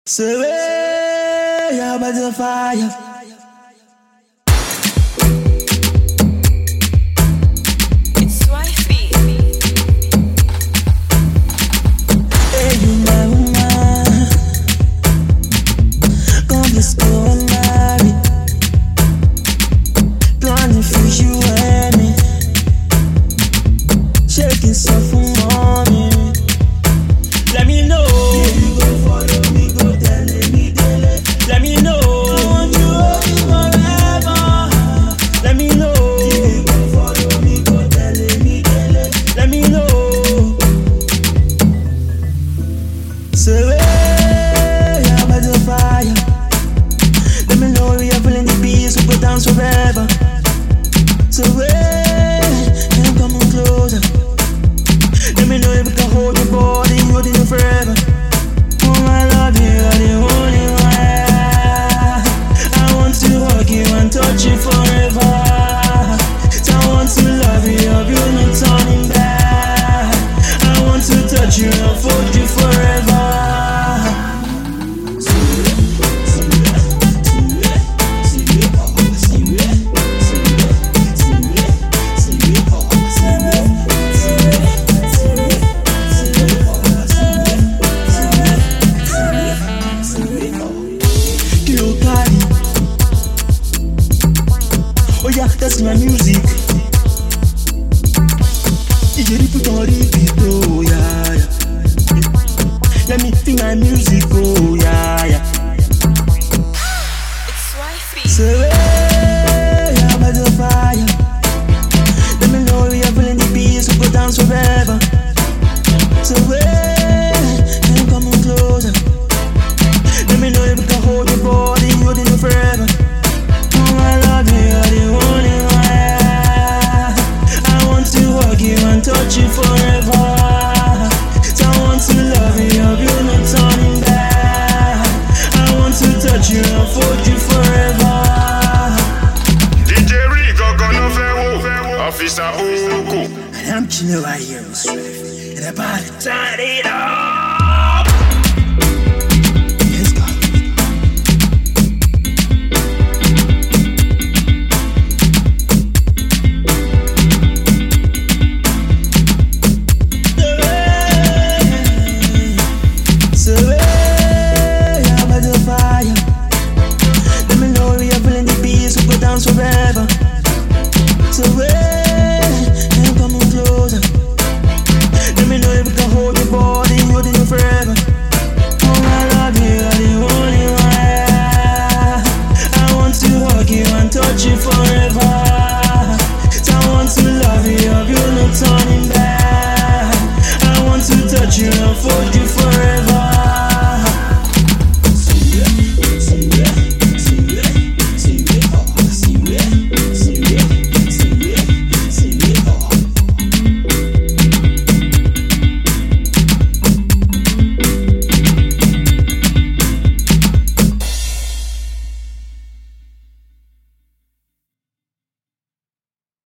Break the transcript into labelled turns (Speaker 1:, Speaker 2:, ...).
Speaker 1: Surveyor by the fire.
Speaker 2: It's wifey.
Speaker 1: Hey, you my woman. Come, let's go and marry. Planning for you and me. Shaking stuff for mommy. Let me know. You go follow me, go telling me daily. Let me know. I want you forever. Let me know. You go follow me, go telling me daily. Let me know. Surveyor by the fire. Let me know we are feeling the peace. We go dance forever. Surveyor, I'm coming closer. Let me know if we can hold your body, holding you forever. Oh, I love you, you're the only one. I want to hug you and touch you forever. So I want to love you, no turning back. I want to touch you and hold you forever. Oh yeah, that's my music. You put on repeat, oh yeah, yeah. Let me sing my music, oh yeah, yeah.
Speaker 2: It's wifey.
Speaker 1: Surveyor by the fire. Let me know we are feeling the peace, we go dance forever. Surveyor, I'm coming closer. Let me know if we can hold your body, holding you forever. Oh, I love you, you're the only one. I want to hug you and touch you forever. So I want to love you, no turning back. I want to touch you and hold you forever.
Speaker 3: DJ Rico gonna fair Officer Uku.
Speaker 1: And I'm chilling right here, and about to turn it on.